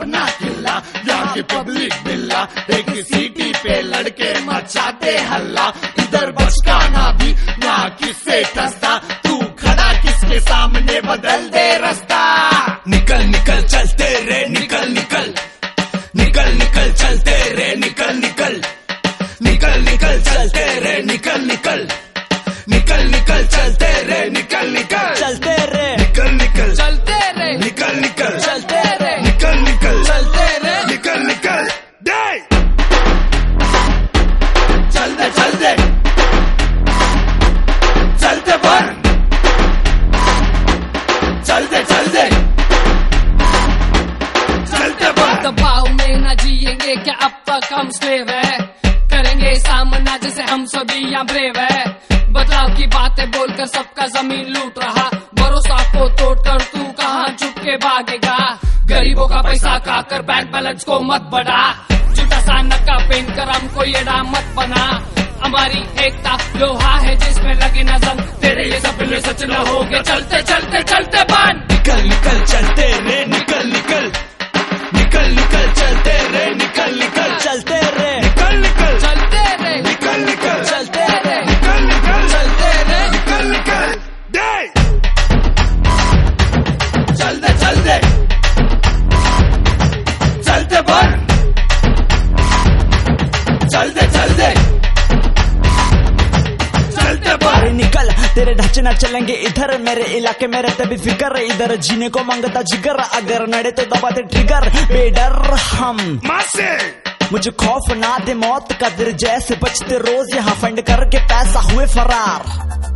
अपना किला, यहाँ की पब्लिक बिल्ला, एक सीटी पे लड़के मचाते हल्ला। इधर बचकाना भी ना किससे टसता, तू खड़ा किसके सामने बदल दे रास्ता। निकल निकल चलते रे निकल निकल, निकल निकल चलते रे निकल निकल, निकल निकल चलते रे निकल निकल, निकल निकल चलते रे निकल निकल, चलते रे निकल निकल चलते रे निकल निकल, चलते रे निकल निकल चलते रे निकल निकल। डे चलते चलते चलते पर चलते चलते चलते पर। दबाव में ना जिएंगे क्या अब तक हम स्लेव है, करेंगे सामना जैसे हम सभी यहाँ ब्रेव है। बदलाव की बातें बोलकर सबका जमीन लूट रहा, भरोसा को तोड़कर तू कहाँ छुप के भागेगा। गरीबों का पैसा खाकर बैंक बैलेंस को मत बढ़ा, झूठा सा नक्का पहन कर हमको ये मत बना। हमारी एकता लोहा है जिसमें लगे न जंग, तेरे ये सपने सच न हो गए। चलते चलते चलते बन, निकल निकल चलते रे निकल निकल, निकल निकल चलते रे निकल निकल, चलते रे निकल निकल चलते रे निकल निकल, चलते रे निकल निकल चलते रे निकल निकल। डे चलते चलते चलते पर चलते चलते चलते पर। निकल तेरे ढांचे ना चलेंगे इधर, मेरे इलाके में रहते भी फिकर, इधर जीने को मांगता जिगर, अगर नड़े तो दबाते ट्रिगर। बेडर हम मासे मुझे खौफ ना दे मौत का, दिल जैसे बचते रोज यहाँ फंड करके पैसा हुए फरार।